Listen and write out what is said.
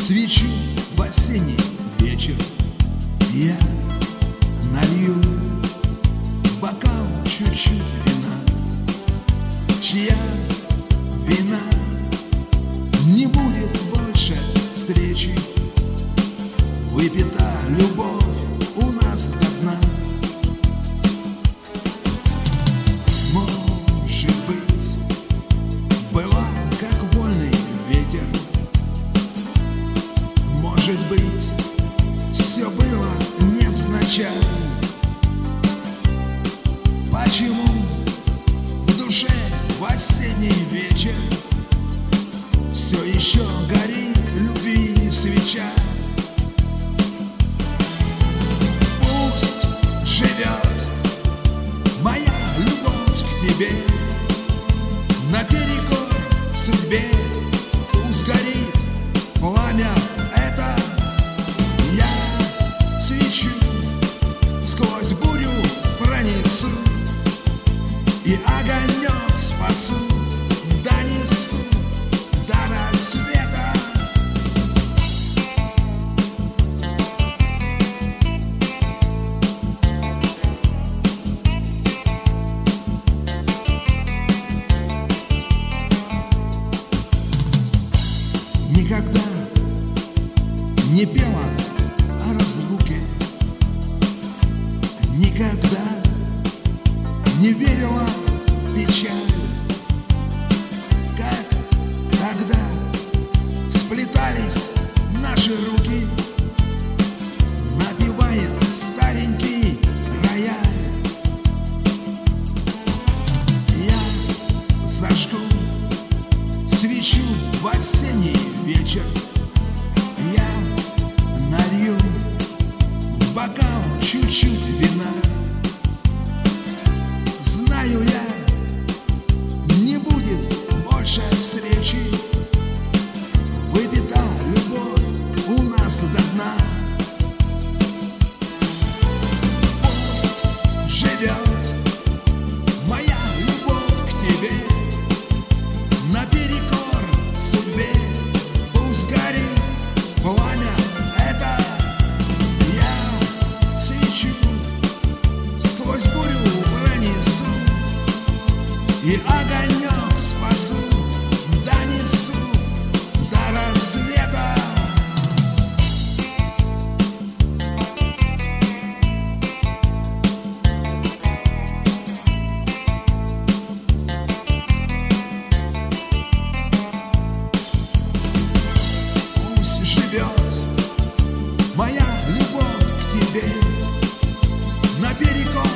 свечу в осенний вечер. Я налью в бокал чуть-чуть вина. Чья вина? Не будет больше встречи. Выпита любовь у нас до дна. Может быть, была как вольный ветер. Может быть, все было невзначай. Почему в душе в осенний вечер все еще горит любви свеча? Пусть живет моя любовь к тебе наперекор судьбе. Пусть горит пламя это. Я свечу сквозь бурю пронесу и огонек спасу, донесу до рассвета. Никогда не пела о разлуке, никогда не верила в печаль, как тогда сплетались наши руки, напевает старенький рояль. Я зажгу свечу в осенний вечер. Я налью в бокал чуть-чуть вина. Знаю я, не будет больше встречи. Выпита любовь у нас до дна. Пусть живет моя любовь к тебе наперекор судьбе. Пусть горит пламя это. Я свечу сквозь бурю пронесу и огонек спасу, донесу до рассвета. Пусть живет моя любовь к тебе наперекор